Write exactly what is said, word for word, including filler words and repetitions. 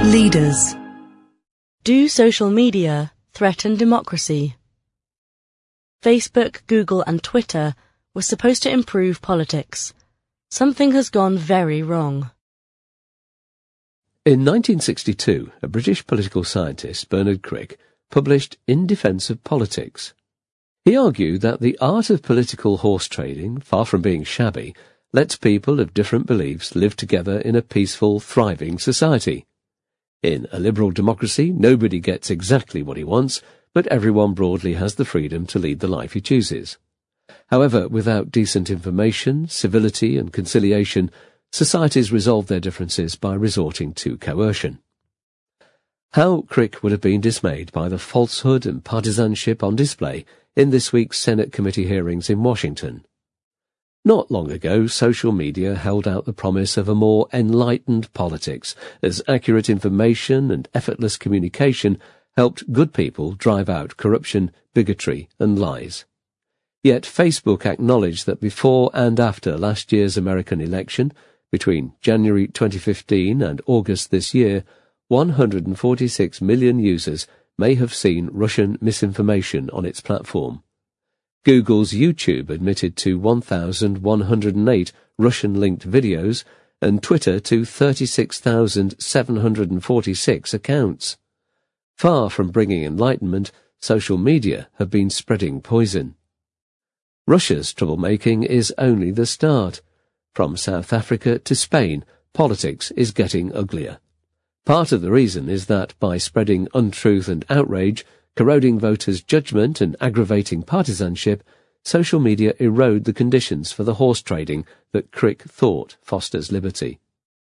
Leaders. Do social media threaten democracy? Facebook, Google and Twitter were supposed to improve politics. Something has gone very wrong. In nineteen sixty-two, a British political scientist, Bernard Crick, published In Defence of Politics. He argued that the art of political horse trading, far from being shabby, lets people of different beliefs live together in a peaceful, thriving society. In a liberal democracy, nobody gets exactly what he wants, but everyone broadly has the freedom to lead the life he chooses. However, without decent information, civility and conciliation, societies resolve their differences by resorting to coercion. How Crick would have been dismayed by the falsehood and partisanship on display in this week's Senate committee hearings in Washington. Not long ago, social media held out the promise of a more enlightened politics, as accurate information and effortless communication helped good people drive out corruption, bigotry, and lies. Yet Facebook acknowledged that before and after last year's American election, between January twenty fifteen and August this year, one hundred forty-six million users may have seen Russian misinformation on its platform. Google's YouTube admitted to one thousand one hundred eight Russian-linked videos and Twitter to thirty-six thousand seven hundred forty-six accounts. Far from bringing enlightenment, social media have been spreading poison. Russia's troublemaking is only the start. From South Africa to Spain, politics is getting uglier. Part of the reason is that by spreading untruth and outrage, corroding voters' judgment and aggravating partisanship, social media erode the conditions for the horse trading that Crick thought fosters liberty.